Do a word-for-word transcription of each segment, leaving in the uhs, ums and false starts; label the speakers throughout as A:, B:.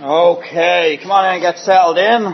A: Okay, come on in and get settled in.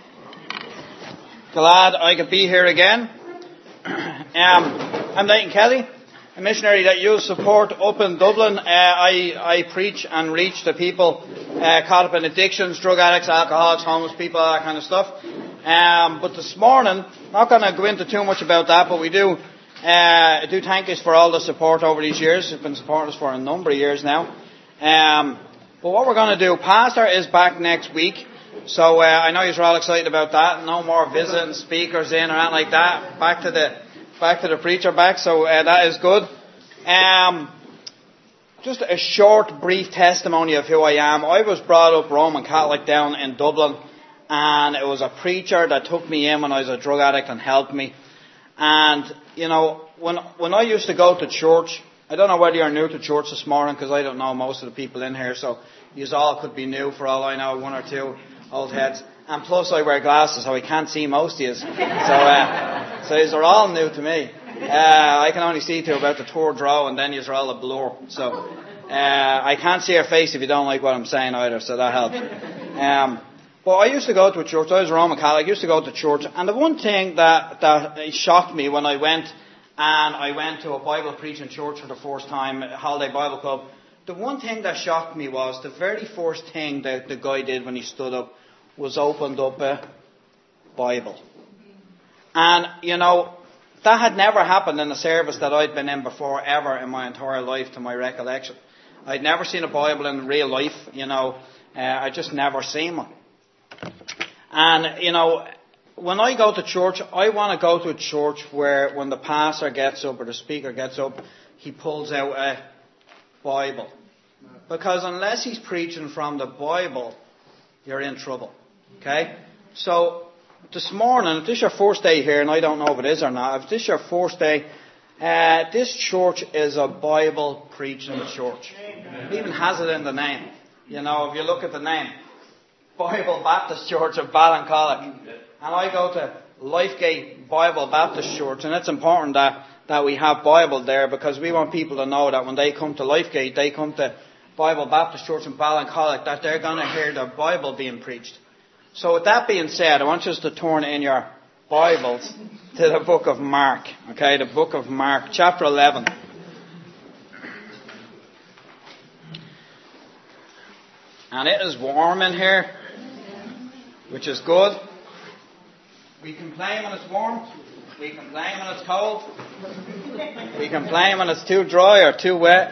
A: Glad I could be here again. Um, I'm Nathan Kelly, a missionary that you support up in Dublin. Uh, I, I preach and reach the people uh, caught up in addictions, drug addicts, alcoholics, homeless people, all that kind of stuff. Um, but this morning, not going to go into too much about that, but we do uh, do thank us for all the support over these years. You've been supporting us for a number of years now. Um, But what we're going to do, Pastor is back next week, so uh, I know you're all excited about that. No more visiting speakers in or anything like that. Back to the back to the preacher back, so uh, that is good. Um, just a short, brief testimony of who I am. I was brought up Roman Catholic down in Dublin, and it was a preacher that took me in when I was a drug addict and helped me. And you know, when when I used to go to church. I don't know whether you're new to church this morning, because I don't know most of the people in here, so you all could be new for all I know, one or two old heads. And plus I wear glasses, so I can't see most of you. So, uh, so you're all new to me. Uh, I can only see to about the third row, and then you're all a blur. So uh, I can't see your face if you don't like what I'm saying either, so that helps. Um, but I used to go to a church. I was a Roman Catholic. I used to go to church, and the one thing that, that shocked me when I went And I went to a Bible preaching church for the first time, a Holiday Bible Club. The one thing that shocked me was the very first thing that the guy did when he stood up was opened up a Bible. And, you know, that had never happened in a service that I'd been in before, ever in my entire life, to my recollection. I'd never seen a Bible in real life, you know. Uh, I'd just never seen one. And, you know, when I go to church, I want to go to a church where when the pastor gets up or the speaker gets up, he pulls out a Bible. Because unless he's preaching from the Bible, you're in trouble. Okay? So, this morning, if this is your first day here, and I don't know if it is or not, if this is your first day, uh, this church is a Bible preaching church. It even has it in the name. You know, if you look at the name, Bible Baptist Church of Ballincollig. And I go to Lifegate Bible Baptist Church, and it's important that, that we have Bible there, because we want people to know that when they come to Lifegate, they come to Bible Baptist Church in Ballincollig, that they're going to hear the Bible being preached. So with that being said, I want you to turn in your Bibles to the book of Mark. Okay, the book of Mark, chapter eleven. And it is warm in here, which is good. We complain when it's warm. We complain when it's cold. We complain when it's too dry or too wet.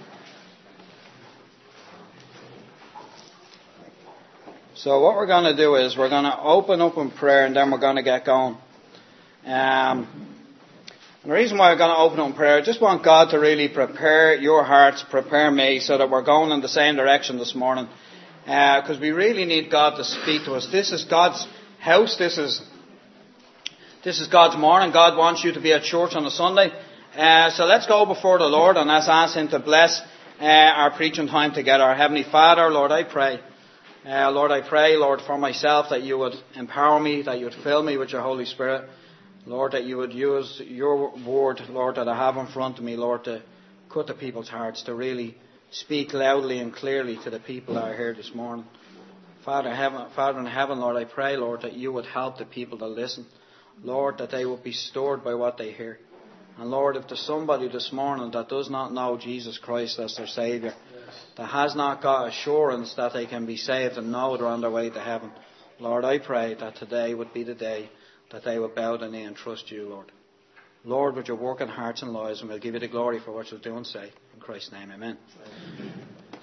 A: So what we're going to do is we're going to open up in prayer, and then we're going to get going. Um, and the reason why we're going to open up in prayer, I just want God to really prepare your hearts, prepare me, so that we're going in the same direction this morning. Because uh, we really need God to speak to us. This is God's house. This is This is God's morning. God wants you to be at church on a Sunday. Uh, so let's go before the Lord and let's ask Him to bless uh, our preaching time together. Our Heavenly Father, Lord, I pray. Uh, Lord, I pray, Lord, for myself, that you would empower me, that you would fill me with your Holy Spirit. Lord, that you would use your word, Lord, that I have in front of me, Lord, to cut to people's hearts, to really speak loudly and clearly to the people that are here this morning. Father, heaven, Father in heaven, Lord, I pray, Lord, that you would help the people to listen. Lord, that they will be stirred by what they hear. And Lord, if there's somebody this morning that does not know Jesus Christ as their Saviour, yes, that has not got assurance that they can be saved and know they're on their way to heaven, Lord, I pray that today would be the day that they will bow the knee and trust you, Lord. Lord, would you work in hearts and lives, and we'll give you the glory for what you'll do and say. In Christ's name, amen. Amen.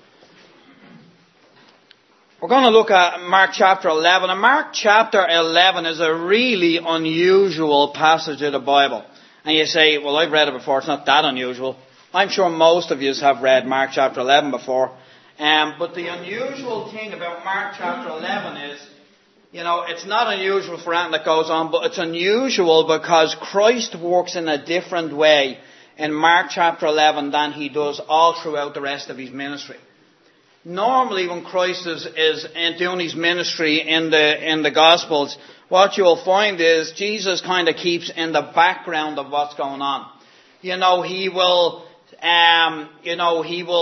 A: We're going to look at Mark chapter eleven. And Mark chapter eleven is a really unusual passage of the Bible. And you say, well, I've read it before. It's not that unusual. I'm sure most of you have read Mark chapter eleven before. Um, but the unusual thing about Mark chapter eleven is, you know, it's not unusual for anything that goes on, but it's unusual because Christ works in a different way in Mark chapter eleven than he does all throughout the rest of his ministry. Normally, when Christ is, is doing his ministry in the in the Gospels, what you'll find is Jesus kind of keeps in the background of what's going on. You know, he will, um, you know, he will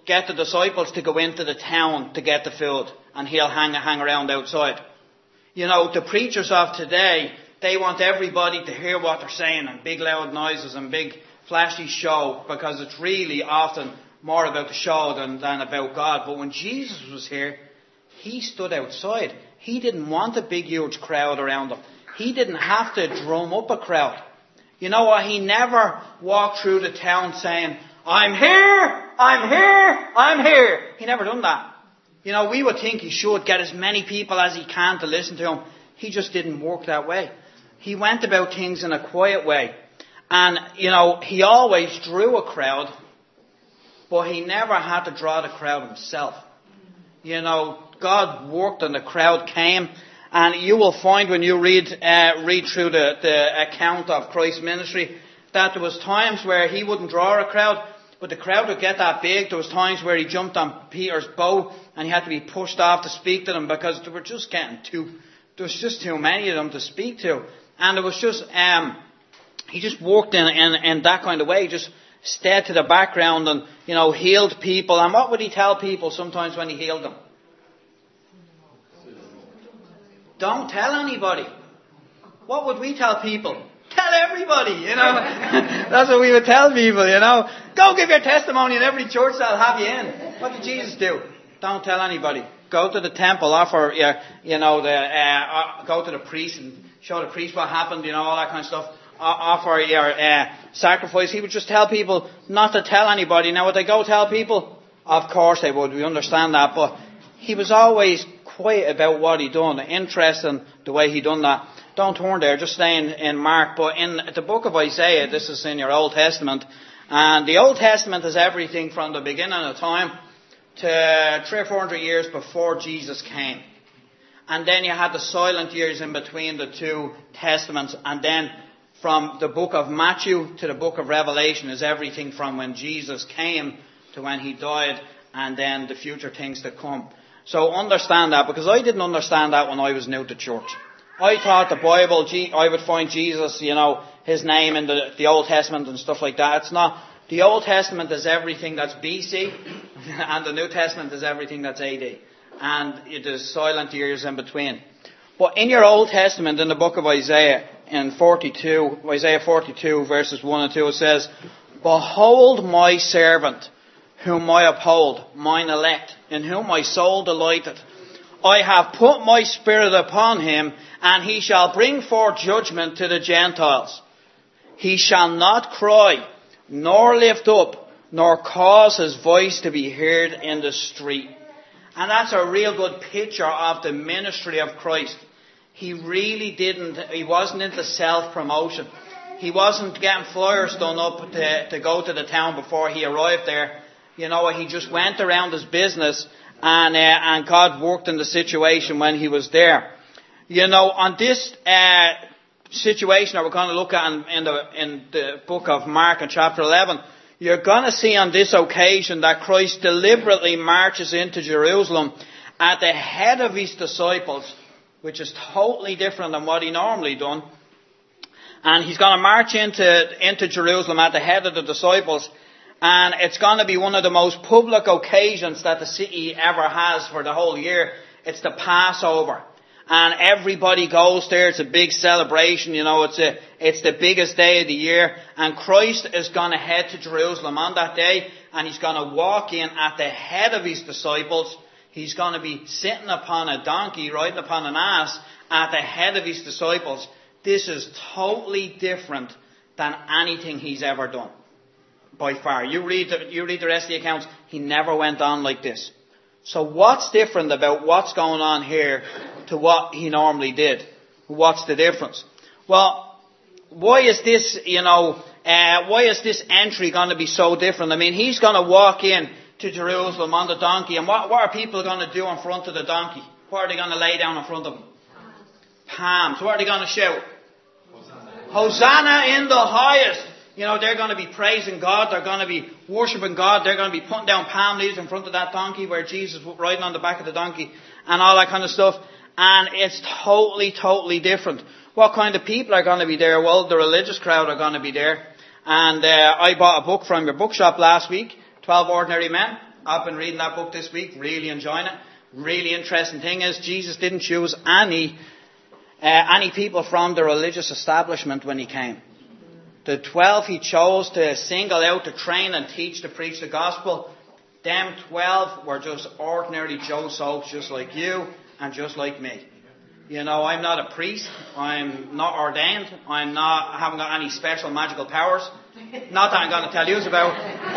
A: get the disciples to go into the town to get the food, and he'll hang, hang around outside. You know, the preachers of today, they want everybody to hear what they're saying, and big loud noises and big flashy show, because it's really often more about the show than, than about God. But when Jesus was here, he stood outside. He didn't want a big huge crowd around him. He didn't have to drum up a crowd. You know what? He never walked through the town saying, I'm here, I'm here, I'm here. He never done that. You know, we would think he should get as many people as he can to listen to him. He just didn't work that way. He went about things in a quiet way. And, you know, he always drew a crowd, but he never had to draw the crowd himself. You know, God worked and the crowd came. And you will find when you read uh, read through the, the account of Christ's ministry that there was times where he wouldn't draw a crowd, but the crowd would get that big. There was times where he jumped on Peter's boat and he had to be pushed off to speak to them because they were just getting too, there was just too many of them to speak to. And it was just, um, he just walked in, in, in that kind of way, just stayed to the background and, you know, healed people. And what would he tell people sometimes when he healed them? Don't tell anybody. What would we tell people? Tell everybody, you know. That's what we would tell people, you know. Go give your testimony in every church that'll have you in. What did Jesus do? Don't tell anybody. Go to the temple, offer, you know, the uh, go to the priest and show the priest what happened, you know, all that kind of stuff. Offer your uh, sacrifice. He would just tell people not to tell anybody. Now, would they go tell people? Of course they would. We understand that. But he was always quiet about what he done. Interesting the way he done that. Don't turn there, just stay in, in Mark. But in the book of Isaiah, this is in your Old Testament, and the Old Testament is everything from the beginning of time to three or four hundred years before Jesus came. And then you had the silent years in between the two testaments, and then from the book of Matthew to the book of Revelation is everything from when Jesus came to when he died, and then the future things to come. So understand that, because I didn't understand that when I was new to church. I thought the Bible, I would find Jesus, you know, his name in the, the Old Testament and stuff like that. It's not. The Old Testament is everything that's B C, and the New Testament is everything that's A D. And it is silent years in between. But in your Old Testament, in the book of Isaiah, in forty-two, Isaiah forty-two, verses one and two, it says, Behold my servant, whom I uphold, mine elect, in whom my soul delighteth. I have put my spirit upon him, and he shall bring forth judgment to the Gentiles. He shall not cry, nor lift up, nor cause his voice to be heard in the street. And that's a real good picture of the ministry of Christ. He really didn't, he wasn't into self-promotion. He wasn't getting flyers done up to, to go to the town before he arrived there. You know, he just went around his business, and uh, and God worked in the situation when he was there. You know, on this uh, situation that we're going to look at in, in the in the book of Mark in chapter eleven, you're going to see on this occasion that Christ deliberately marches into Jerusalem at the head of his disciples, which is totally different than what he normally done. And he's going to march into into Jerusalem at the head of the disciples. And it's going to be one of the most public occasions that the city ever has for the whole year. It's the Passover. And everybody goes there. It's a big celebration. You know, it's a, it's the biggest day of the year. And Christ is going to head to Jerusalem on that day. And he's going to walk in at the head of his disciples. He's going to be sitting upon a donkey, riding upon an ass, at the head of his disciples. This is totally different than anything he's ever done. By far. You read the, you read the rest of the accounts, he never went on like this. So what's different about what's going on here to what he normally did? What's the difference? Well, why is this, you know, uh, why is this entry going to be so different? I mean, he's going to walk in to Jerusalem on the donkey, and what, what are people going to do in front of the donkey? What are they going to lay down in front of him? Palms. What are they going to shout? Hosanna, Hosanna in the highest. You know, they're going to be praising God. They're going to be worshipping God. They're going to be putting down palm leaves in front of that donkey where Jesus was riding on the back of the donkey and all that kind of stuff. And it's totally, totally different. What kind of people are going to be there? Well, the religious crowd are going to be there. And uh, I bought a book from your bookshop last week, twelve Ordinary Men. I've been reading that book this week, really enjoying it. Really interesting thing is Jesus didn't choose any uh, any people from the religious establishment when he came. The twelve he chose to single out, to train and teach, to preach the gospel. Them twelve were just ordinary Joe Soaps, just like you and just like me. You know, I'm not a priest. I'm not ordained. I'm not, I haven't got any special magical powers. Not that I'm going to tell you about.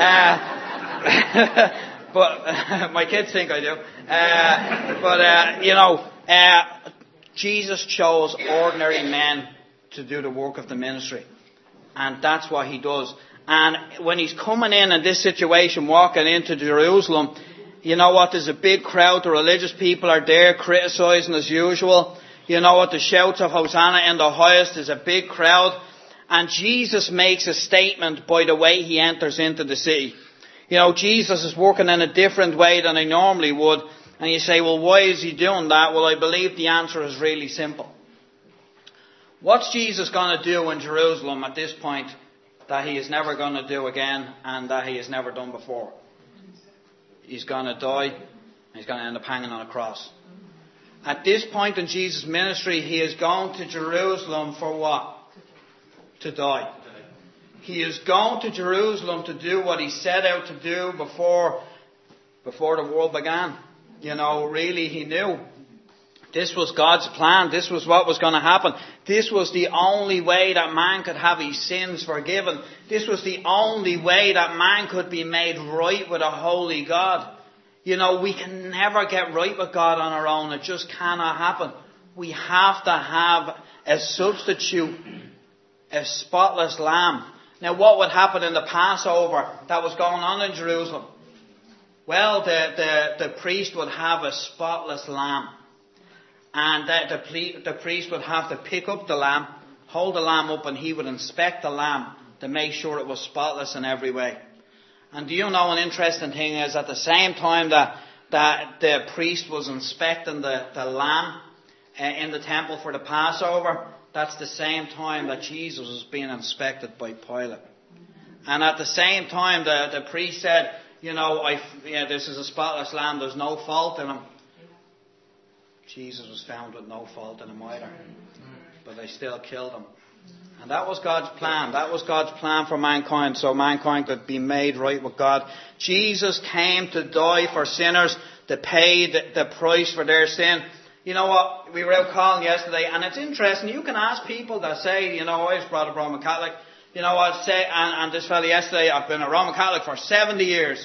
A: Uh, but uh, my kids think I do. Uh, but, uh, you know, uh, Jesus chose ordinary men to do the work of the ministry. And that's what he does. And when he's coming in in this situation, walking into Jerusalem, you know what, there's a big crowd. The religious people are there criticising as usual. You know what, the shouts of Hosanna in the highest is a big crowd. And Jesus makes a statement by the way he enters into the city. You know, Jesus is working in a different way than he normally would. And you say, well, why is he doing that? Well, I believe the answer is really simple. What's Jesus going to do in Jerusalem at this point that he is never going to do again and that he has never done before? He's going to die and he's going to end up hanging on a cross. At this point in Jesus' ministry, he is going to Jerusalem for what? To die. He is going to Jerusalem to do what he set out to do before, before the world began. You know, really he knew. This was God's plan. This was what was going to happen. This was the only way that man could have his sins forgiven. This was the only way that man could be made right with a holy God. You know, we can never get right with God on our own. It just cannot happen. We have to have a substitute, a spotless lamb. Now, what would happen in the Passover that was going on in Jerusalem? Well, the, the, the priest would have a spotless lamb. And the, the, the priest would have to pick up the lamb, hold the lamb up, and he would inspect the lamb to make sure it was spotless in every way. And do you know an interesting thing is at the same time that, that the priest was inspecting the, the lamb uh, in the temple for the Passover, that's the same time that Jesus was being inspected by Pilate. And at the same time the, the priest said, you know, I, yeah, this is a spotless lamb, there's no fault in him. Jesus was found with no fault in him either. But they still killed him. And that was God's plan. That was God's plan for mankind, so mankind could be made right with God. Jesus came to die for sinners, to pay the, the price for their sin. You know what? We were out calling yesterday, and it's interesting. You can ask people that say, you know, I was brought up Roman Catholic. You know what? Say, and, and this fellow yesterday, I've been a Roman Catholic for seventy years.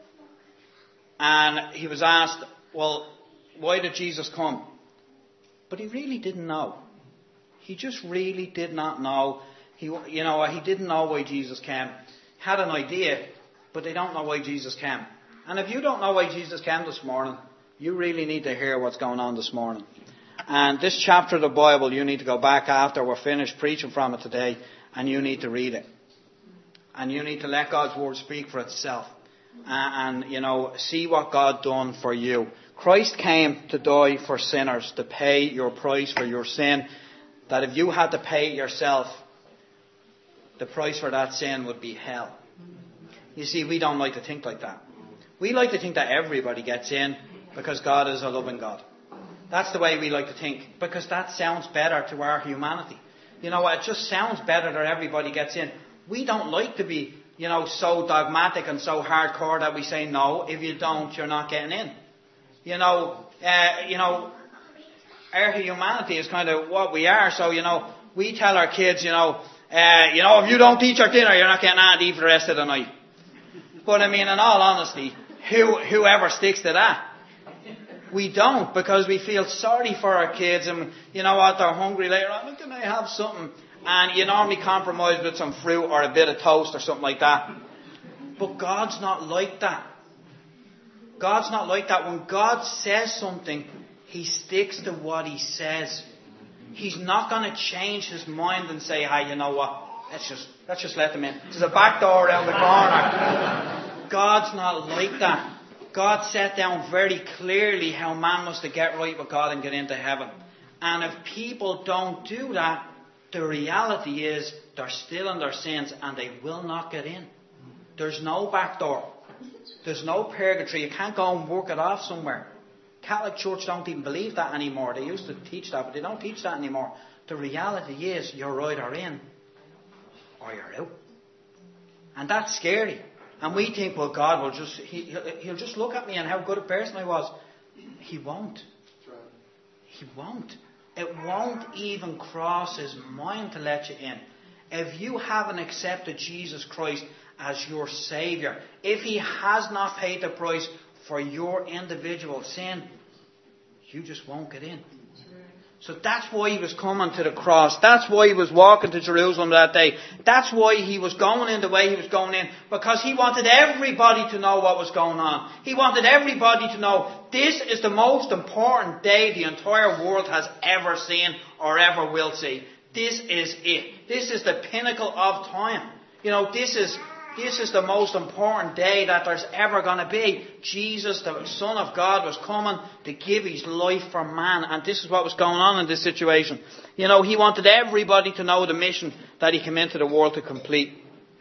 A: And he was asked, well, why did Jesus come? But he really didn't know. He just really did not know. He, you know, he didn't know why Jesus came. Had an idea, but they don't know why Jesus came. And if you don't know why Jesus came this morning, you really need to hear what's going on this morning. And this chapter of the Bible, you need to go back after we're finished preaching from it today, and you need to read it. And you need to let God's word speak for itself. And, and you know, see what God done for you. Christ came to die for sinners, to pay your price for your sin. That if you had to pay it yourself, the price for that sin would be hell. You see, we don't like to think like that. We like to think that everybody gets in because God is a loving God. That's the way we like to think, because that sounds better to our humanity. You know, it just sounds better that everybody gets in. We don't like to be, you know, so dogmatic and so hardcore that we say, no, if you don't, you're not getting in. You know, uh, you know, our humanity is kind of what we are. So, you know, we tell our kids, you know, uh, you know, if you don't eat your dinner, you're not getting on to eat for the rest of the night. But I mean, in all honesty, who whoever sticks to that? We don't, because we feel sorry for our kids, and you know what, they're hungry later on. Can I have something? And you normally compromise with some fruit or a bit of toast or something like that. But God's not like that. God's not like that. When God says something, He sticks to what He says. He's not going to change His mind and say, hey, you know what, let's just let's just let them in. There's a back door around the corner. God's not like that. God set down very clearly how man was to get right with God and get into heaven. And if people don't do that, the reality is they're still in their sins and they will not get in. There's no back door. There's no purgatory. You can't go and work it off somewhere. Catholic Church don't even believe that anymore. They used to teach that, but they don't teach that anymore. The reality is you're either in or you're out. And that's scary. And we think, well, God will just, he, he'll just look at me and how good a person I was. He won't. He won't. It won't even cross his mind to let you in. If you haven't accepted Jesus Christ as your Saviour, if he has not paid the price for your individual sin, you just won't get in. So that's why he was coming to the cross. That's why he was walking to Jerusalem that day. That's why he was going in the way he was going in. Because he wanted everybody to know what was going on. He wanted everybody to know this is the most important day the entire world has ever seen or ever will see. This is it. This is the pinnacle of time. You know, this is... This is the most important day that there's ever going to be. Jesus, the Son of God, was coming to give his life for man. And this is what was going on in this situation. You know, he wanted everybody to know the mission that he came into the world to complete.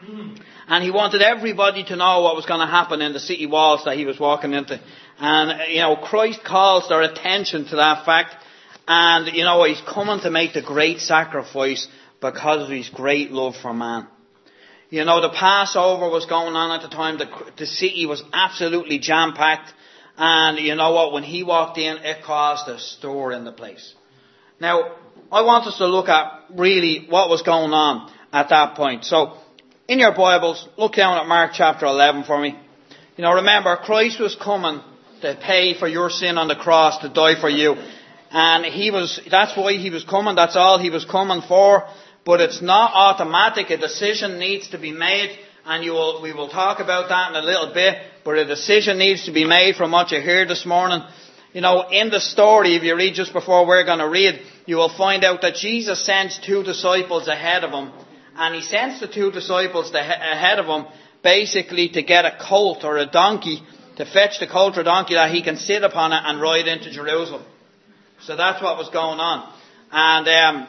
A: And he wanted everybody to know what was going to happen in the city walls that he was walking into. And, you know, Christ calls their attention to that fact. And, you know, he's coming to make the great sacrifice because of his great love for man. You know, the Passover was going on at the time. The, the city was absolutely jam-packed. And you know what? When he walked in, it caused a stir in the place. Now, I want us to look at really what was going on at that point. So, in your Bibles, look down at Mark chapter eleven for me. You know, remember, Christ was coming to pay for your sin on the cross, to die for you. And he was, that's why he was coming. That's all he was coming for. But it's not automatic. A decision needs to be made, and you will, we will talk about that in a little bit. But a decision needs to be made from what you hear this morning. You know, in the story, if you read just before we're going to read, you will find out that Jesus sends two disciples ahead of him. And he sends the two disciples ahead of him basically to get a colt or a donkey, to fetch the colt or donkey that he can sit upon it and ride into Jerusalem. So that's what was going on. And, um,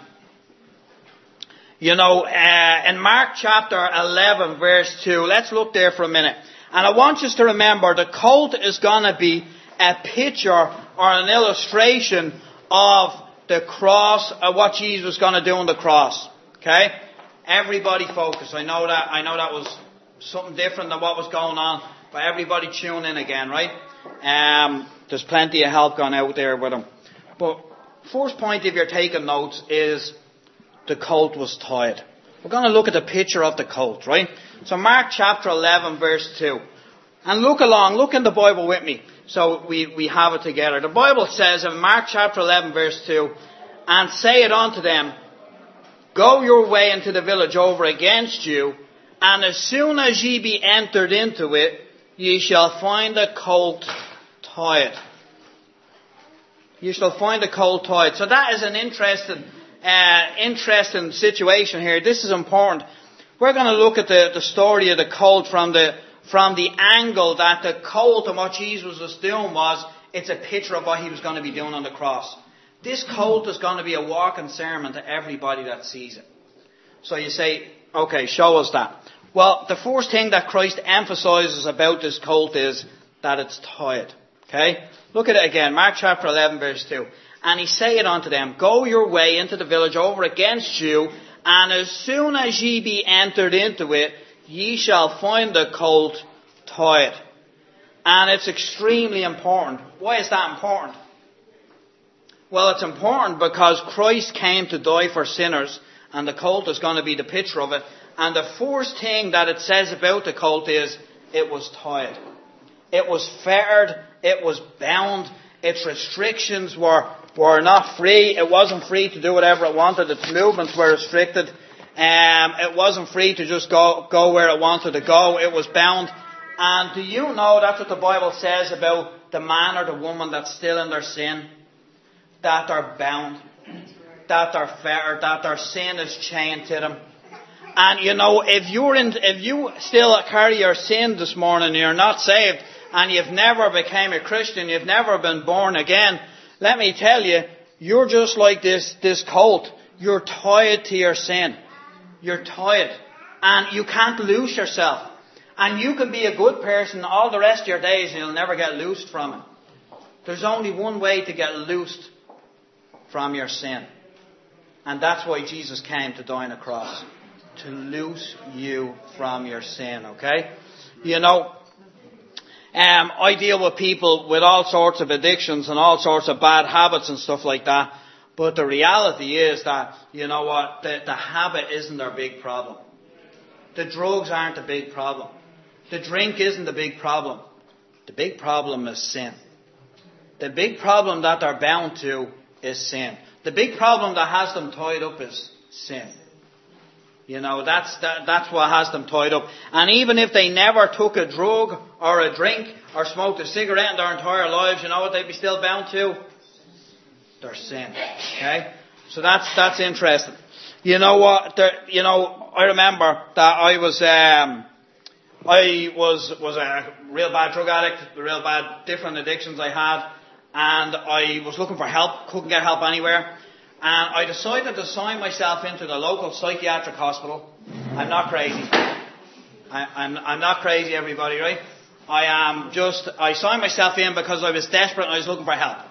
A: You know, uh, in Mark chapter eleven, verse two, let's look there for a minute. And I want you to remember, the colt is going to be a picture or an illustration of the cross, of what Jesus was going to do on the cross. Okay? Everybody focus. I know that, I know that was something different than what was going on, but everybody tune in again, right? Um, there's plenty of help gone out there with them. But first point, if you're taking notes, is the colt was tied. We're going to look at the picture of the colt, right? So Mark chapter eleven, verse two. And look along, look in the Bible with me, so we, we have it together. The Bible says in Mark chapter eleven, verse two, and say it unto them, go your way into the village over against you, and as soon as ye be entered into it, ye shall find the colt tied. You shall find the colt tied. So that is an interesting Uh, interesting situation here. This is important. We're going to look at the, the story of the colt from the from the angle that the colt and what Jesus was doing was, it's a picture of what he was going to be doing on the cross. This colt is going to be a walking sermon to everybody that sees it. So you say, okay, show us that. Well, the first thing that Christ emphasizes about this colt is that it's tied. Okay? Look at it again. Mark chapter eleven, verse two. And he saith unto them, go your way into the village over against you, and as soon as ye be entered into it, ye shall find the colt tied. And it's extremely important. Why is that important? Well, it's important because Christ came to die for sinners, and the colt is going to be the picture of it. And the first thing that it says about the colt is, it was tied. It was fettered, it was bound, its restrictions were were not free. It wasn't free to do whatever it wanted. Its movements were restricted. Um, it wasn't free to just go, go where it wanted to go. It was bound. And do you know that's what the Bible says about the man or the woman that's still in their sin? That they're bound. That they're fettered. That their sin is chained to them. And you know, if you're in, if you still carry your sin this morning and you're not saved, and you've never became a Christian, you've never been born again, let me tell you, you're just like this, this colt. You're tied to your sin. You're tied. And you can't lose yourself. And you can be a good person all the rest of your days and you'll never get loosed from it. There's only one way to get loosed from your sin. And that's why Jesus came to die on a cross. To loose you from your sin, okay? You know, um, I deal with people with all sorts of addictions and all sorts of bad habits and stuff like that. But the reality is that, you know what, the, the habit isn't their big problem. The drugs aren't the big problem. The drink isn't the big problem. The big problem is sin. The big problem that they're bound to is sin. The big problem that has them tied up is sin. You know, that's that, that's what has them tied up. And even if they never took a drug or a drink or smoked a cigarette in their entire lives, you know what they'd be still bound to? Their sin. Okay? So that's that's interesting. You know what? There, you know, I remember that I was um, I was was a real bad drug addict, real bad different addictions I had, and I was looking for help, couldn't get help anywhere. And I decided to sign myself into the local psychiatric hospital. I'm not crazy. I, I'm, I'm not crazy, everybody, right? I am just, I signed myself in because I was desperate and I was looking for help.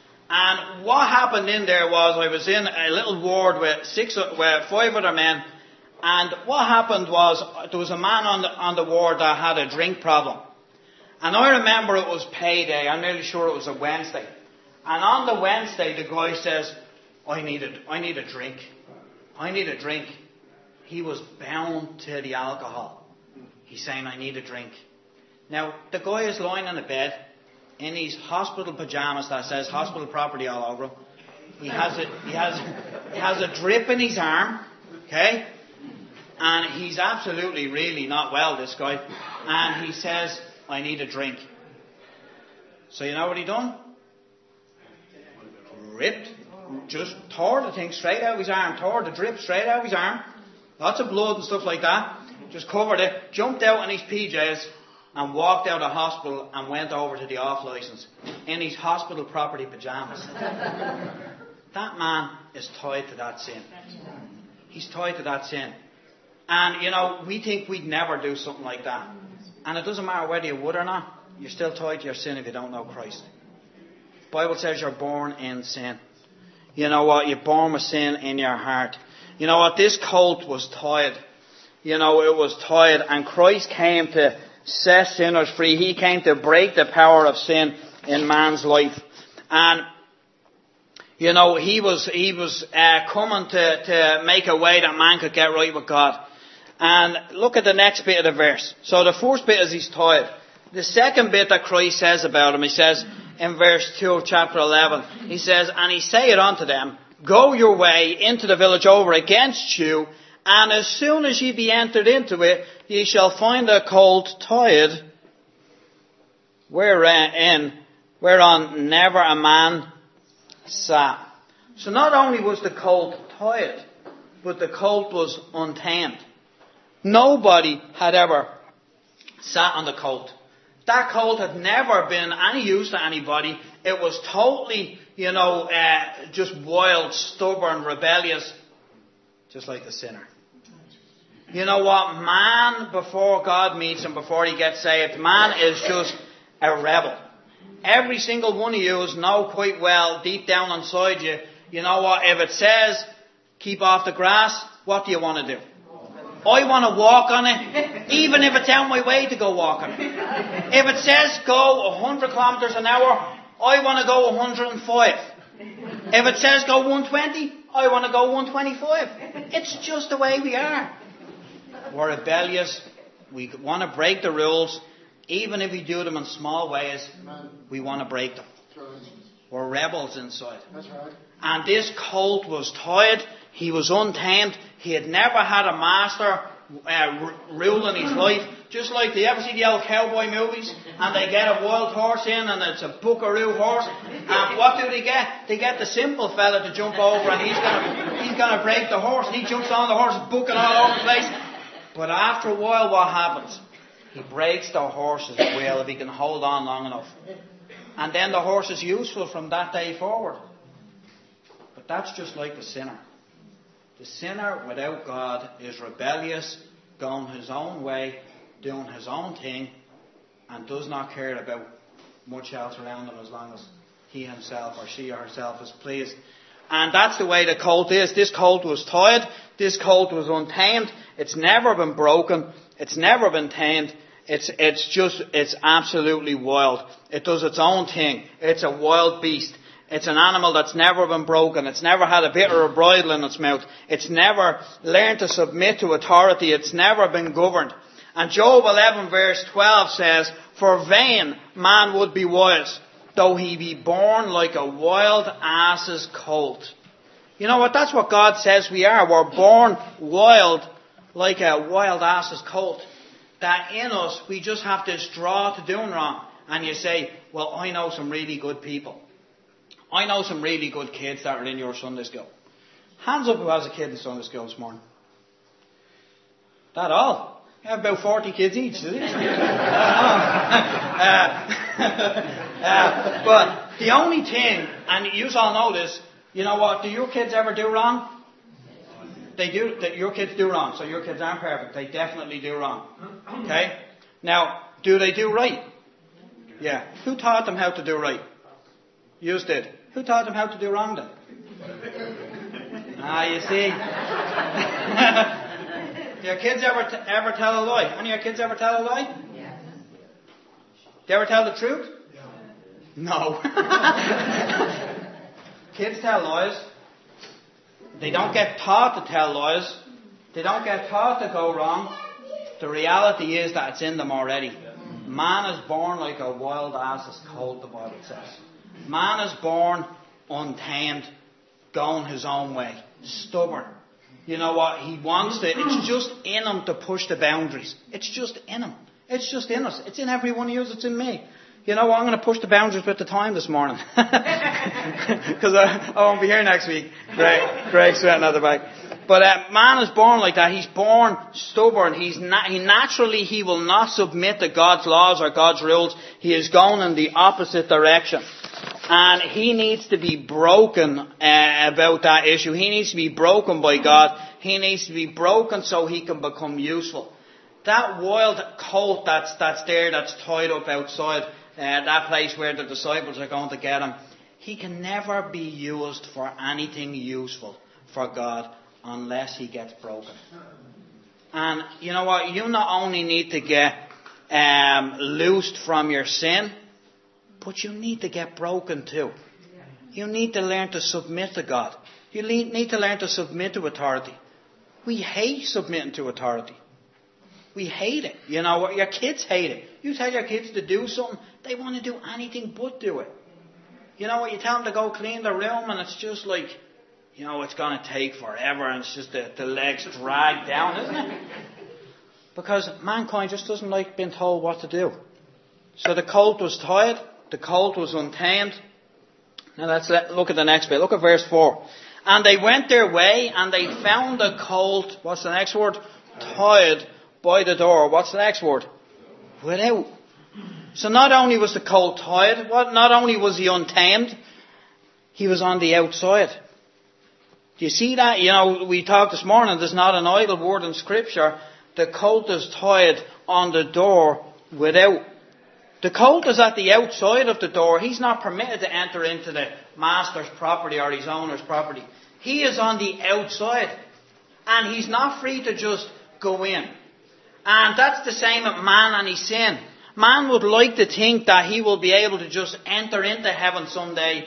A: And what happened in there was I was in a little ward with six, with five other men. And what happened was there was a man on the, on the ward that had a drink problem. And I remember it was payday. I'm nearly sure it was a Wednesday. And on the Wednesday, the guy says, I need a, I need a drink. I need a drink. He was bound to the alcohol. He's saying, I need a drink. Now, the guy is lying on the bed in his hospital pajamas that says hospital property all over him. He has a, he has, he has a drip in his arm. Okay? And he's absolutely, really not well, this guy. And he says, I need a drink. So you know what he done? Ripped. Just tore the thing straight out of his arm, tore the drip straight out of his arm, lots of blood and stuff like that, just covered it, jumped out in his P Js and walked out of the hospital and went over to the off licence in his hospital property pyjamas. That man is tied to that sin. He's tied to that sin. And, you know, we think we'd never do something like that. And it doesn't matter whether you would or not, you're still tied to your sin if you don't know Christ. The Bible says you're born in sin. You know what? You're born with sin in your heart. You know what? This colt was tied. You know, it was tied. And Christ came to set sinners free. He came to break the power of sin in man's life. And, you know, he was he was uh, coming to, to make a way that man could get right with God. And look at the next bit of the verse. So the first bit is he's tied. The second bit that Christ says about him, he says, in verse two of chapter eleven, he says, and he saith unto them, go your way into the village over against you, and as soon as ye be entered into it, ye shall find a colt tied, wherein, whereon never a man sat. So not only was the colt tied, but the colt was untamed. Nobody had ever sat on the colt. That colt had never been any use to anybody. It was totally, you know, uh, just wild, stubborn, rebellious, just like the sinner. You know what? Man, before God meets him, before he gets saved, man is just a rebel. Every single one of you know quite well, deep down inside you, you know what? If it says, keep off the grass, what do you want to do? I want to walk on it, even if it's out my way to go walk on it. If it says go one hundred kilometres an hour, I want to go one hundred five. If it says go one hundred twenty, I want to go one hundred twenty-five. It's just the way we are. We're rebellious. We want to break the rules. Even if we do them in small ways, we want to break them. We're rebels inside. That's right. And this colt was tied. He was untamed. He had never had a master uh, r- ruling his life. Just like, do you ever see the old cowboy movies? And they get a wild horse in and it's a buckaroo horse. And what do they get? They get the simple fella to jump over and he's going to he's gonna break the horse. And he jumps on the horse, booking all over the place. But after a while, what happens? He breaks the horse's will if he can hold on long enough. And then the horse is useful from that day forward. But that's just like the sinner. The sinner without God is rebellious, going his own way, doing his own thing and does not care about much else around him as long as he himself or she or herself is pleased. And that's the way the colt is. This colt was tied. This colt was untamed. It's never been broken. It's never been tamed. It's, it's just, it's absolutely wild. It does its own thing. It's a wild beast. It's an animal that's never been broken. It's never had a bit or a bridle in its mouth. It's never learned to submit to authority. It's never been governed. And Job eleven verse twelve says, "For vain man would be wise, though he be born like a wild ass's colt." You know what? That's what God says we are. We're born wild like a wild ass's colt. That in us, we just have this draw to doing wrong. And you say, well, I know some really good people. I know some really good kids that are in your Sunday school. Hands up who has a kid in Sunday school this morning. That all? You have about forty kids each, is it? uh, uh, but the only thing, and you all know this, you know what, do your kids ever do wrong? They do, that your kids do wrong, so your kids aren't perfect. They definitely do wrong. Okay? Now, do they do right? Yeah. Who taught them how to do right? Yous did. Who taught them how to do wrong then? Ah, you see. Do your kids ever t- ever tell a lie? Any of your kids ever tell a lie? Yeah. They ever tell the truth? Yeah. No. Kids tell lies. They don't get taught to tell lies. They don't get taught to go wrong. The reality is that it's in them already. Man is born like a wild ass's colt, the Bible says. Man is born untamed, going his own way, stubborn. You know what? He wants to, it's just in him to push the boundaries. It's just in him. It's just in us. It's in every one of you. It's in me. You know what? I'm going to push the boundaries with the time this morning. Because I, I won't be here next week. Greg, Greg's sweating at the back. But uh, man is born like that. He's born stubborn. He's na- he naturally, he will not submit to God's laws or God's rules. He is going in the opposite direction. And he needs to be broken uh, about that issue. He needs to be broken by God. He needs to be broken so he can become useful. That wild colt that's that's there, that's tied up outside, uh, that place where the disciples are going to get him, he can never be used for anything useful for God unless he gets broken. And you know what? You not only need to get um, loosed from your sin, but you need to get broken too. You need to learn to submit to God. You need to learn to submit to authority. We hate submitting to authority. We hate it. You know what? Your kids hate it. You tell your kids to do something, they want to do anything but do it. You know what? You tell them to go clean the room and it's just like, you know, it's going to take forever and it's just the, the legs drag down, isn't it? Because mankind just doesn't like being told what to do. So the colt was tied. The colt was untamed. Now let's let, look at the next bit. Look at verse four. And they went their way and they found the colt, what's the next word? Tied by the door. What's the next word? Without. So not only was the colt tied, not only was he untamed, he was on the outside. Do you see that? You know, we talked this morning, there's not an idle word in Scripture. The colt is tied on the door without. The colt is at the outside of the door. He's not permitted to enter into the master's property or his owner's property. He is on the outside. And he's not free to just go in. And that's the same with man and his sin. Man would like to think that he will be able to just enter into heaven someday.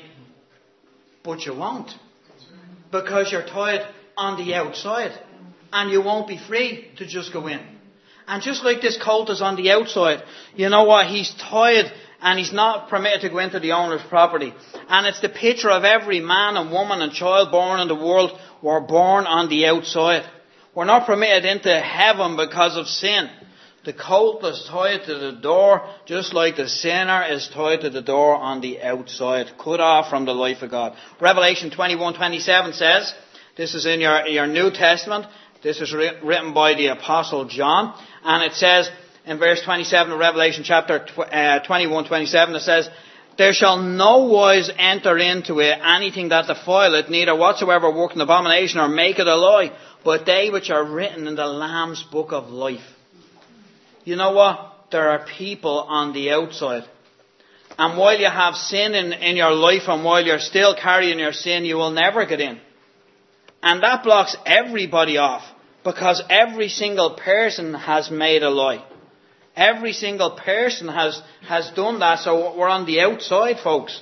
A: But you won't. Because you're tied on the outside. And you won't be free to just go in. And just like this colt is on the outside, you know what? He's tied and he's not permitted to go into the owner's property. And it's the picture of every man and woman and child born in the world were born on the outside. We're not permitted into heaven because of sin. The colt is tied to the door just like the sinner is tied to the door on the outside, cut off from the life of God. Revelation twenty-one twenty-seven says, this is in your, your New Testament, this is written by the Apostle John, and it says in verse twenty-seven of Revelation chapter twenty-one twenty-seven, it says, there shall no wise enter into it anything that defileth, neither whatsoever work an abomination or make it a lie, but they which are written in the Lamb's book of life. You know what? There are people on the outside. And while you have sin in, in your life and while you're still carrying your sin, you will never get in. And that blocks everybody off. Because every single person has made a lie. Every single person has, has done that. So we're on the outside, folks.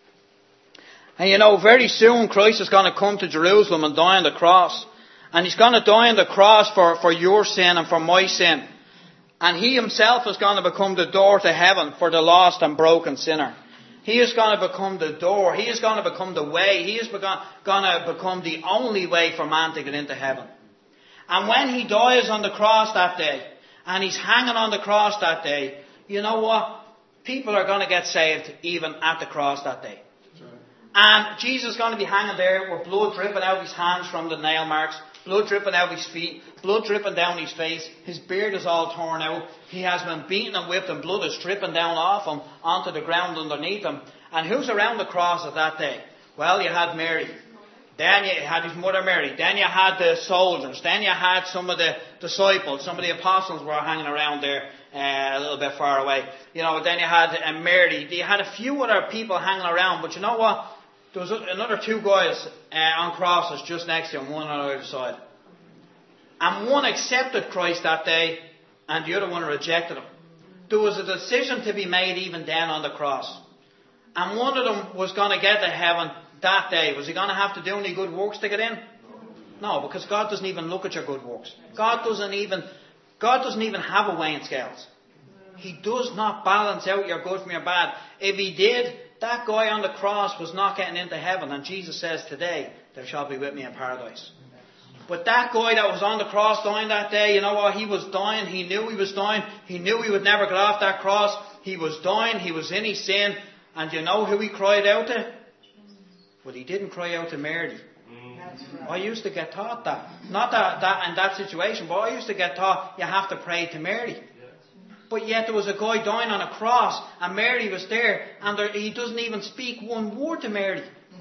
A: And you know, very soon Christ is going to come to Jerusalem and die on the cross. And He's going to die on the cross for, for your sin and for my sin. And He Himself is going to become the door to heaven for the lost and broken sinner. He is going to become the door. He is going to become the way. He is going to become the only way for man to get into heaven. And when He dies on the cross that day, and He's hanging on the cross that day, you know what? People are going to get saved even at the cross that day. And Jesus is going to be hanging there with blood dripping out of His hands from the nail marks, blood dripping out of His feet, blood dripping down His face. His beard is all torn out. He has been beaten and whipped and blood is dripping down off Him onto the ground underneath Him. And who's around the cross at that day? Well, you had Mary. Then you had His mother Mary. Then you had the soldiers. Then you had some of the disciples. Some of the apostles were hanging around there uh, a little bit far away. You know, then you had uh, Mary. You had a few other people hanging around. But you know what? There was another two guys uh, on crosses just next to Him, one on either side. And one accepted Christ that day, and the other one rejected Him. There was a decision to be made even then on the cross. And one of them was going to get to heaven that day. Was he going to have to do any good works to get in? No, because God doesn't even look at your good works. God doesn't even, God doesn't even have a weighing scales. He does not balance out your good from your bad. If He did, that guy on the cross was not getting into heaven. And Jesus says, today, there shall be with me in paradise. But that guy that was on the cross dying that day, you know what? He was dying. He knew he was dying. He knew he would never get off that cross. He was dying. He was in his sin. And you know who he cried out to? Well, he didn't cry out to Mary. Right. I used to get taught that. Not that, that in that situation, but I used to get taught you have to pray to Mary. But yet there was a guy dying on a cross and Mary was there and there, he doesn't even speak one word to Mary.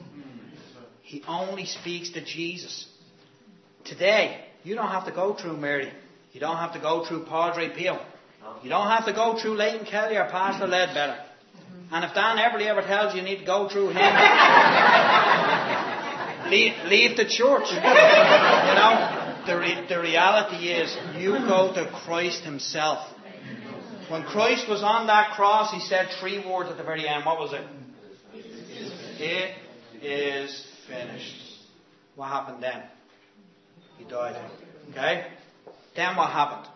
A: He only speaks to Jesus. Today, you don't have to go through Mary. You don't have to go through Padre Pio. You don't have to go through Leighton Kelly or Pastor Ledbetter. And if Dan Everly ever tells you you need to go through him, leave, leave the church. You know, the, re, the reality is you go to Christ Himself. When Christ was on that cross, He said three words at the very end. What was it? It is finished. What happened then? He died. Okay? Then what happened?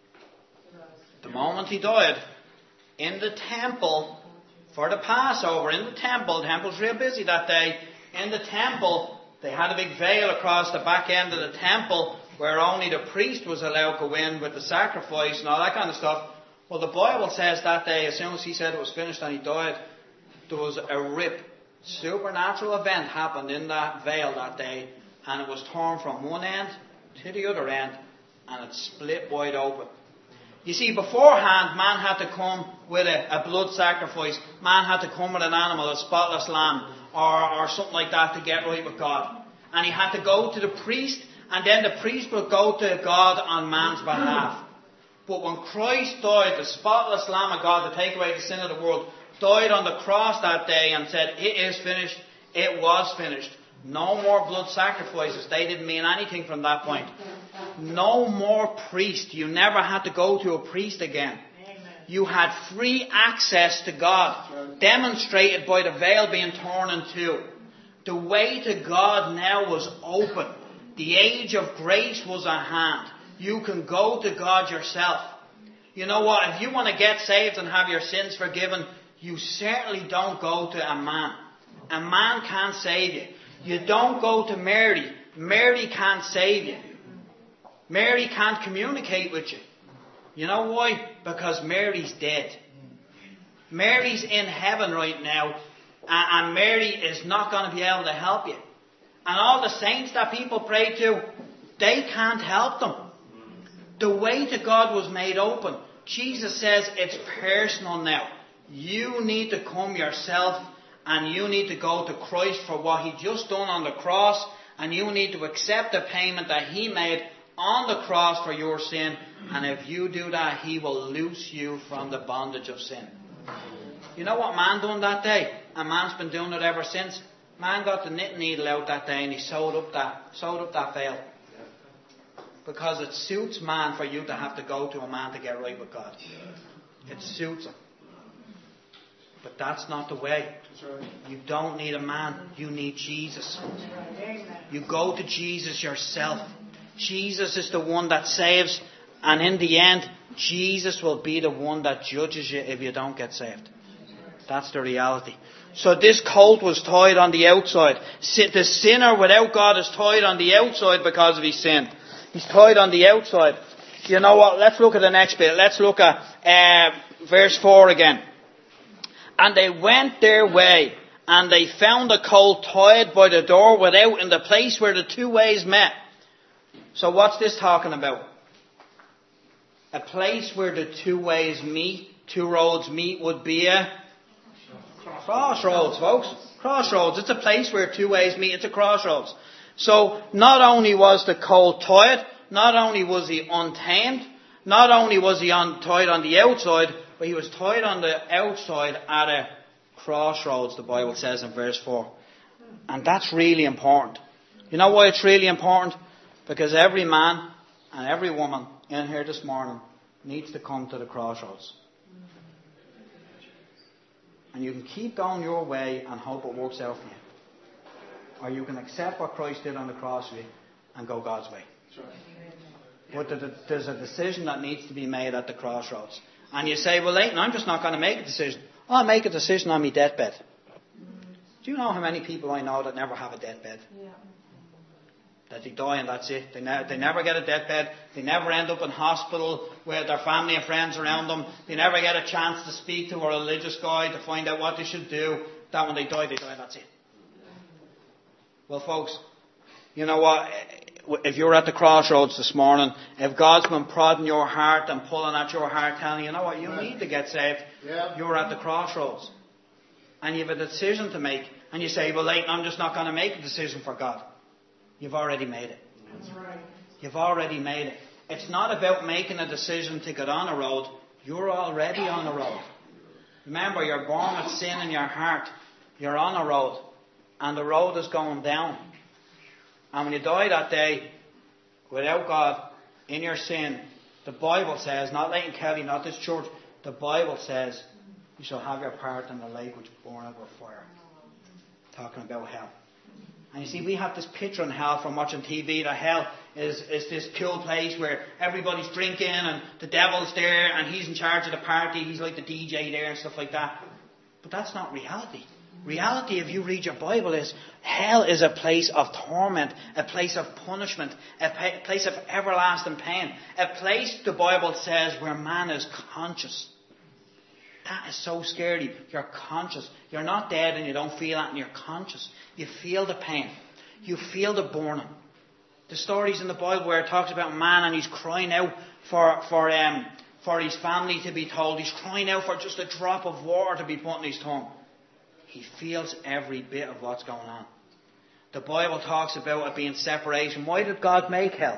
A: The moment He died, in the temple, for the Passover, in the temple, the temple's real busy that day, in the temple, they had a big veil across the back end of the temple where only the priest was allowed to go in with the sacrifice and all that kind of stuff. Well, the Bible says that day, as soon as He said it was finished and He died, there was a rip. Supernatural event happened in that veil that day, and it was torn from one end to the other end, and it split wide open. You see, beforehand, man had to come with a, a blood sacrifice. Man had to come with an animal, a spotless lamb, or, or something like that to get right with God. And he had to go to the priest, and then the priest would go to God on man's behalf. But when Christ died, the spotless Lamb of God to take away the sin of the world, died on the cross that day and said, it is finished, it was finished. No more blood sacrifices. They didn't mean anything from that point. No more priest. You never had to go to a priest again. Amen. You had free access to God, demonstrated by the veil being torn in two. The way to God now was open. The age of grace was at hand. You can go to God yourself. You know what? If you want to get saved and have your sins forgiven, you certainly don't go to a man. A man can't save you. You don't go to Mary. Mary can't save you. Mary can't communicate with you. You know why? Because Mary's dead. Mary's in heaven right now, and Mary is not going to be able to help you. And all the saints that people pray to, they can't help them. The way to God was made open. Jesus says it's personal now. You need to come yourself, and you need to go to Christ for what He just done on the cross, and you need to accept the payment that He made on the cross for your sin. And if you do that, he will loose you from the bondage of sin. You know what man done that day? And man's been doing it ever since. Man got the knitting needle out that day and he sewed up that, sewed up that veil. Because it suits man for you to have to go to a man to get right with God. It suits him. But that's not the way. You don't need a man. You need Jesus. You go to Jesus yourself. Jesus is the one that saves. And in the end, Jesus will be the one that judges you if you don't get saved. That's the reality. So this colt was tied on the outside. The sinner without God is tied on the outside because of his sin. He's tied on the outside. You know what? Let's look at the next bit. Let's look at uh, verse four again. And they went their way, and they found the colt tied by the door without, in the place where the two ways met. So what's this talking about? A place where the two ways meet, two roads meet, would be a crossroads, folks. Crossroads. It's a place where two ways meet. It's a crossroads. So not only was the colt tied, not only was he untamed, not only was he on, tied on the outside, but he was tied on the outside at a crossroads, the Bible says in verse four. And that's really important. You know why it's really important? Because every man and every woman in here this morning needs to come to the crossroads. And you can keep going your way and hope it works out for you. Or you can accept what Christ did on the cross for you and go God's way. But there's a decision that needs to be made at the crossroads. And you say, well, Leighton, I'm just not going to make a decision. I'll make a decision on my deathbed. Do you know how many people I know that never have a deathbed? Yeah. That they die and that's it. They, ne- they never get a deathbed. They never end up in hospital with their family and friends around them. They never get a chance to speak to a religious guy to find out what they should do. That when they die, they die and that's it. Well, folks, you know what? If you're at the crossroads this morning, if God's been prodding your heart and pulling at your heart, telling you, you know what, you need to get saved, yeah. You're at the crossroads. And you have a decision to make. And you say, well, Leighton, I'm just not going to make a decision for God. You've already made it. That's right. You've already made it. It's not about making a decision to get on a road. You're already on a road. Remember, you're born with sin in your heart. You're on a road. And the road is going down. And when you die that day, without God, in your sin, the Bible says, not Leighton Kelly, not this church, the Bible says, you shall have your part in the lake which is born out of fire. Talking about hell. And you see, we have this picture in hell from watching T V that hell is, is this cool place where everybody's drinking and the devil's there and he's in charge of the party, he's like the D J there and stuff like that. But that's not reality. Reality, if you read your Bible, is hell is a place of torment, a place of punishment, a place of everlasting pain, a place, the Bible says, where man is conscious. That is so scary. You're conscious. You're not dead and you don't feel that, and you're conscious. You feel the pain. You feel the burning. The stories in the Bible where it talks about man and he's crying out for for um for his family to be told. He's crying out for just a drop of water to be put in his tongue. He feels every bit of what's going on. The Bible talks about it being separation. Why did God make hell?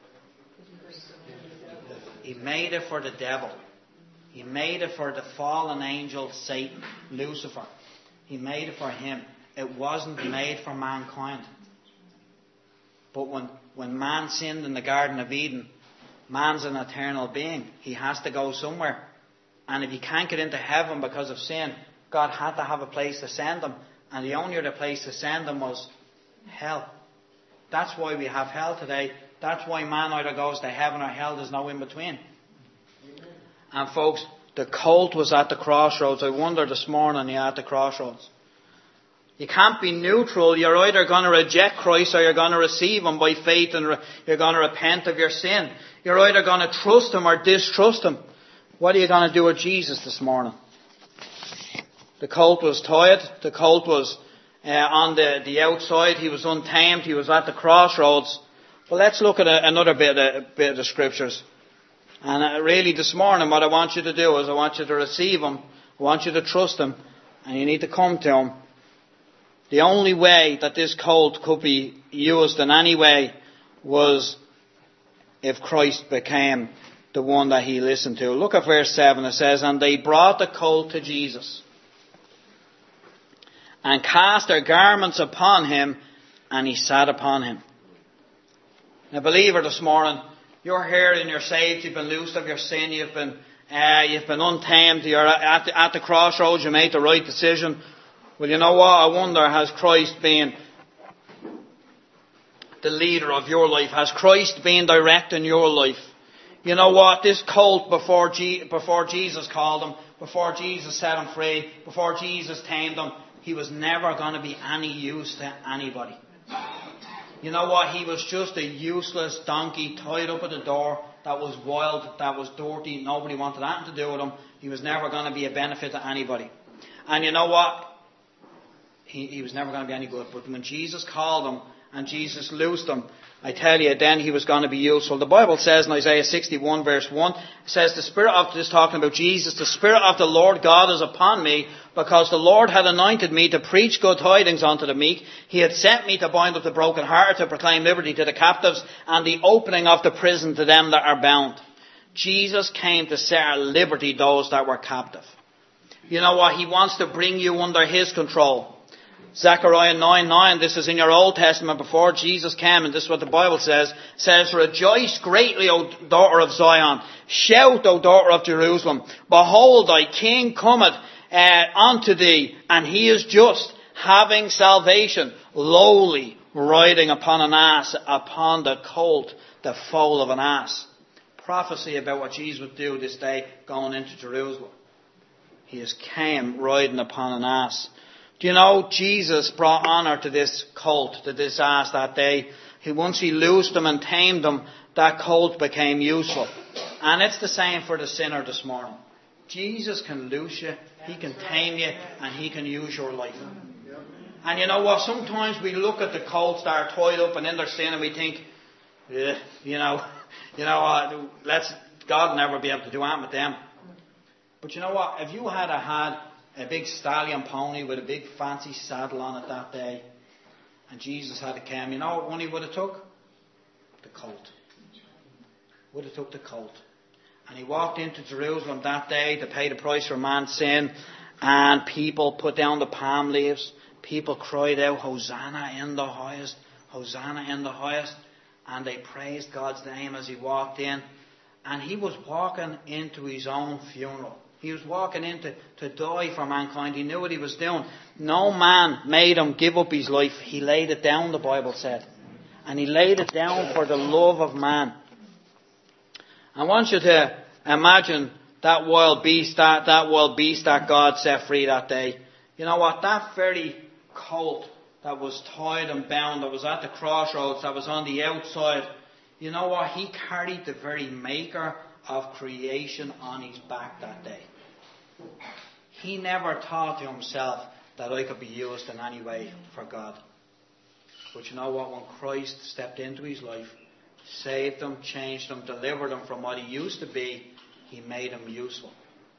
A: He made it for the devil. He made it for the fallen angel, Satan, Lucifer. He made it for him. It wasn't made for mankind. But when, when man sinned in the Garden of Eden, man's an eternal being. He has to go somewhere. And if he can't get into heaven because of sin, God had to have a place to send him. And the only other place to send him was hell. That's why we have hell today. That's why man either goes to heaven or hell. There's no in between. And folks, the colt was at the crossroads. I wonder this morning, you're at the crossroads. You can't be neutral. You're either going to reject Christ or you're going to receive him by faith and re- you're going to repent of your sin. You're either going to trust him or distrust him. What are you going to do with Jesus this morning? The colt was tied. The colt was uh, on the, the outside. He was untamed. He was at the crossroads. Well, let's look at a, another bit, a, bit of the scriptures. And uh, really this morning what I want you to do is I want you to receive him. I want you to trust him. And you need to come to him. The only way that this colt could be used in any way was if Christ became the one that he listened to. Look at verse seven. It says, and they brought the colt to Jesus and cast their garments upon him, and he sat upon him. Now, believer, this morning, you're here and you're saved. You've been loosed of your sin. You've been uh, you've been untamed. You're at the, at the crossroads. You made the right decision. Well, you know what? I wonder, has Christ been the leader of your life? Has Christ been directing your life? You know what? This colt, before, G- before Jesus called him, before Jesus set him free, before Jesus tamed him, he was never going to be any use to anybody. You know what? He was just a useless donkey tied up at the door that was wild, that was dirty. Nobody wanted anything to do with him. He was never going to be a benefit to anybody. And you know what? He, he was never going to be any good. But when Jesus called him and Jesus loosed him, I tell you, then he was going to be useful. The Bible says in Isaiah sixty-one verse one, it says, the Spirit of, this talking about Jesus, the Spirit of the Lord God is upon me, because the Lord had anointed me to preach good tidings unto the meek. He had sent me to bind up the brokenhearted, to proclaim liberty to the captives, and the opening of the prison to them that are bound. Jesus came to set at liberty those that were captive. You know what? He wants to bring you under his control. Zechariah nine nine, this is in your Old Testament before Jesus came, and this is what the Bible says. It says, rejoice greatly, O daughter of Zion. Shout, O daughter of Jerusalem. Behold, thy king cometh uh, unto thee, and he is just, having salvation, lowly, riding upon an ass, upon the colt, the foal of an ass. Prophecy about what Jesus would do this day going into Jerusalem. He has came riding upon an ass. Do you know, Jesus brought honour to this colt, to this ass that day. He, once he loosed him and tamed him, that colt became useful. And it's the same for the sinner this morning. Jesus can loose you, he can tame you, and he can use your life. And you know what? Sometimes we look at the colts that are tied up and in their sin and we think, eh, you know, you know, uh, let's God will never be able to do anything with them. But you know what? If you had a had a big stallion pony with a big fancy saddle on it that day, and Jesus had a cam, you know what one he would have took? The colt. Would have took the colt. And he walked into Jerusalem that day to pay the price for man's sin, and people put down the palm leaves. People cried out, Hosanna in the highest, Hosanna in the highest. And they praised God's name as he walked in. And he was walking into his own funeral. He was walking in to, to die for mankind. He knew what he was doing. No man made him give up his life. He laid it down, the Bible said. And he laid it down for the love of man. I want you to imagine that wild beast, that, that wild beast that God set free that day. You know what? That very colt that was tied and bound, that was at the crossroads, that was on the outside. You know what? He carried the very maker of creation on his back that day. He never thought to himself that I could be used in any way for God. But you know what? When Christ stepped into his life, saved him, changed him, delivered him from what he used to be, he made him useful.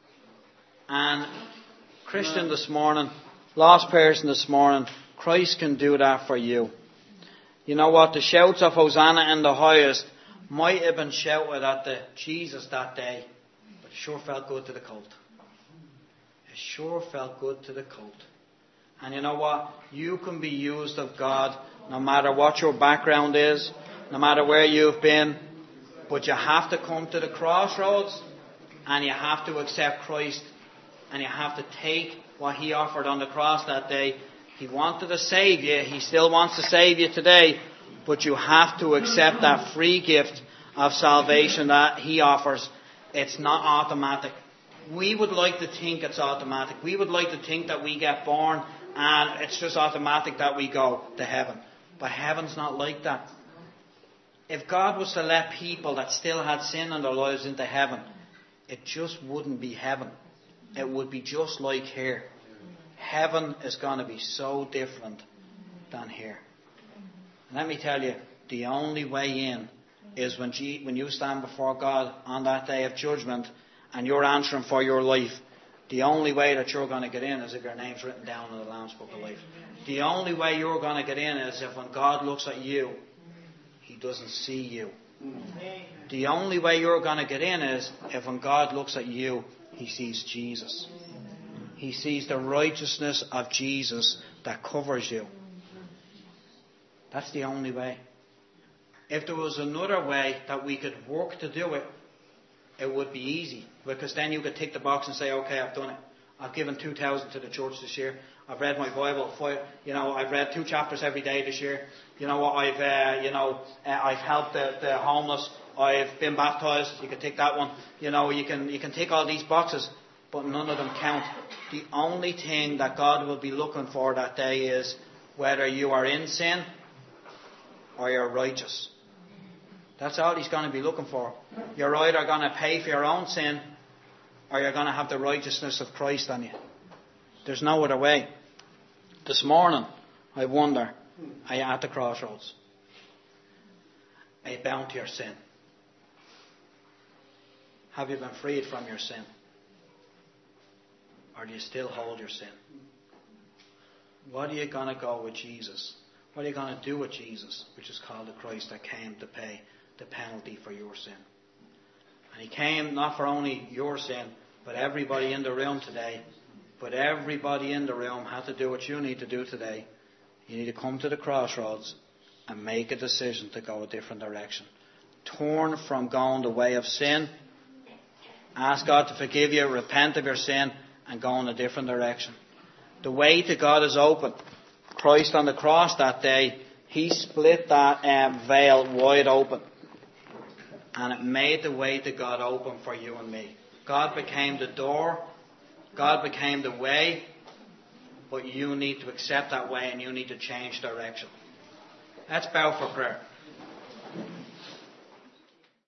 A: And Christian this morning, lost person this morning, Christ can do that for you. You know what? The shouts of Hosanna in the highest might have been shouted at the Jesus that day, but it sure felt good to the colt. It sure felt good to the colt. And you know what? You can be used of God no matter what your background is, no matter where you've been, but you have to come to the crossroads and you have to accept Christ and you have to take what he offered on the cross that day. He wanted to save you. He still wants to save you today. But you have to accept that free gift of salvation that he offers. It's not automatic. We would like to think it's automatic. We would like to think that we get born and it's just automatic that we go to heaven. But heaven's not like that. If God was to let people that still had sin in their lives into heaven, it just wouldn't be heaven. It would be just like here. Heaven is going to be so different than here. And let me tell you, the only way in is when, G- when you stand before God on that day of judgment and you're answering for your life. The only way that you're going to get in is if your name's written down in the Lamb's Book of Life. The only way you're going to get in is if when God looks at you, he doesn't see you. The only way you're going to get in is if when God looks at you, He sees Jesus. He sees the righteousness of Jesus that covers you. That's the only way. If there was another way that we could work to do it, it would be easy. Because then you could tick the box and say, okay, I've done it. I've given two thousand to the church this year. I've read my Bible. For, you know, I've read two chapters every day this year. You know what? I've, uh, you know, uh, I've helped the, the homeless. I've been baptized. You can tick that one. You know, you can you can tick all these boxes, but none of them count. The only thing that God will be looking for that day is whether you are in sin or you're righteous. That's all He's going to be looking for. You're either going to pay for your own sin or you're going to have the righteousness of Christ on you. There's no other way. This morning, I wonder, are you at the crossroads? Are you bound to your sin? Have you been freed from your sin? Or do you still hold your sin? What are you going to go with Jesus? What are you going to do with Jesus, which is called the Christ that came to pay the penalty for your sin? And He came not for only your sin, but everybody in the room today. But everybody in the room had to do what you need to do today. You need to come to the crossroads and make a decision to go a different direction. Turn from going the way of sin. Ask God to forgive you, repent of your sin, and go in a different direction. The way to God is open. Christ on the cross that day, He split that um, veil wide open. And it made the way to God open for you and me. God became the door. God became the way. But you need to accept that way and you need to change direction. Let's bow for prayer.